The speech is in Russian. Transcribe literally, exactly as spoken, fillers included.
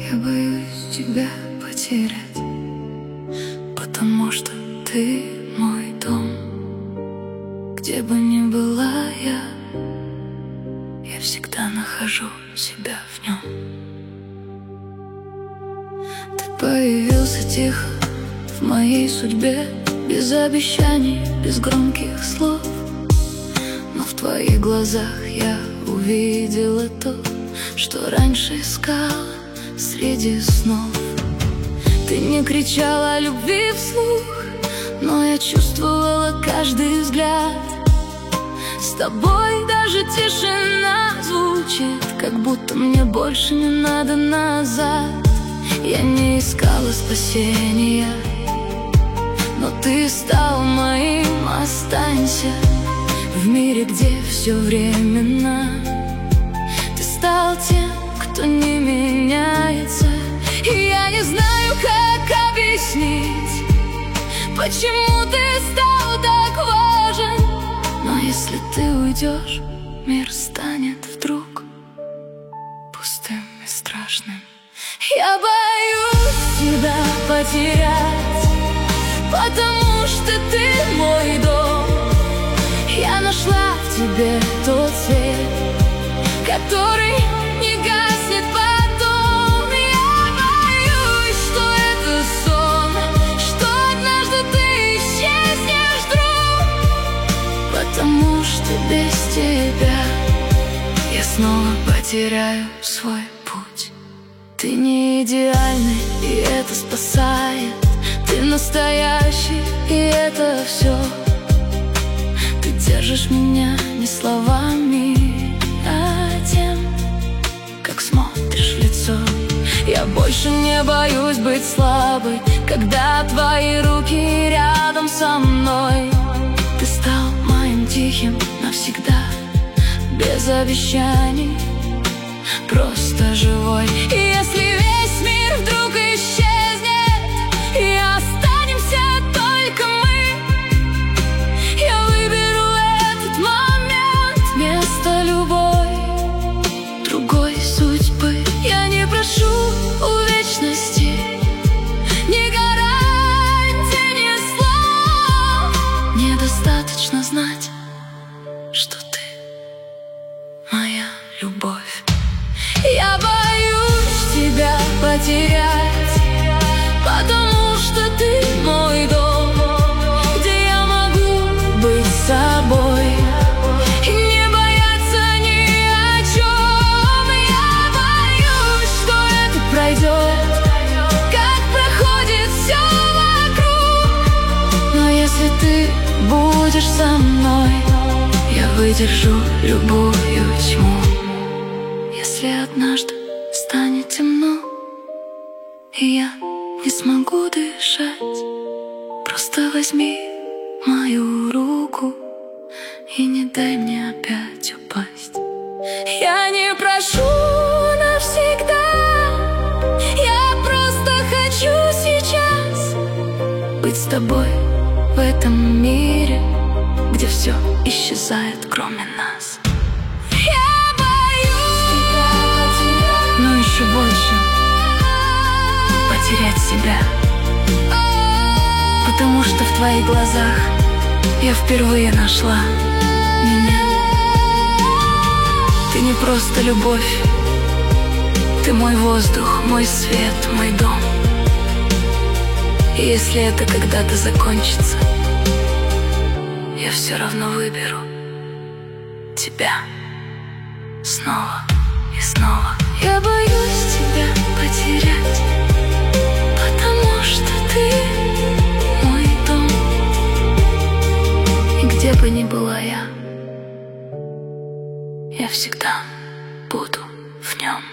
Я боюсь тебя потерять, потому что ты мой дом. Где бы ни была я, я всегда нахожу себя в нем. Ты появился тихо в моей судьбе, без обещаний, без громких слов. Но в твоих глазах я увидела то, что раньше искала среди снов. Ты не кричала о любви вслух, но я чувствовала каждый взгляд. С тобой даже тишина звучит, как будто мне больше не надо назад. Я не искала спасения, но ты стал моим. Останься в мире, где все временно. Ты стал тем, кто не меняется. И я не знаю, как объяснить, почему ты стал так важен. Но если ты уйдешь, мир станет вдруг пустым и страшным. Я боюсь тебя потерять, потому что ты мой дом. Я нашла в тебе тот свет, который не гаснет потом. Я боюсь, что это сон, что однажды ты исчезнешь вдруг, потому что без тебя я снова потеряю свой путь. Ты не идеальный, и это спасает. Ты настоящий, и это все. Ты держишь меня не словами, а тем, как смотришь в лицо. Я больше не боюсь быть слабой, когда твои руки рядом со мной. Ты стал моим тихим навсегда, без обещаний, просто живой. И если весь мир вдруг исчезнет, и останемся только мы, я выберу этот момент вместо любой другой судьбы. Я не прошу у вечности ни гарантий, ни слов. Мне достаточно знать, что ты моя любовь. Я боюсь тебя потерять, потому что ты мой дом, где я могу быть собой и не бояться ни о чем. Я боюсь, что это пройдет, как проходит все вокруг. Но если ты будешь со мной, я выдержу любую тьму. Если однажды станет темно, и я не смогу дышать, просто возьми мою руку и не дай мне опять упасть. Я не прошу навсегда, я просто хочу сейчас быть с тобой в этом мире, где все исчезает, кроме нас. Но еще больше потерять себя, потому что в твоих глазах я впервые нашла меня. Ты не просто любовь, ты мой воздух, мой свет, мой дом. И если это когда-то закончится, я все равно выберу тебя снова и снова. Я боюсь тебя потерять, потому что ты мой дом. И где бы ни была я, я всегда буду в нем.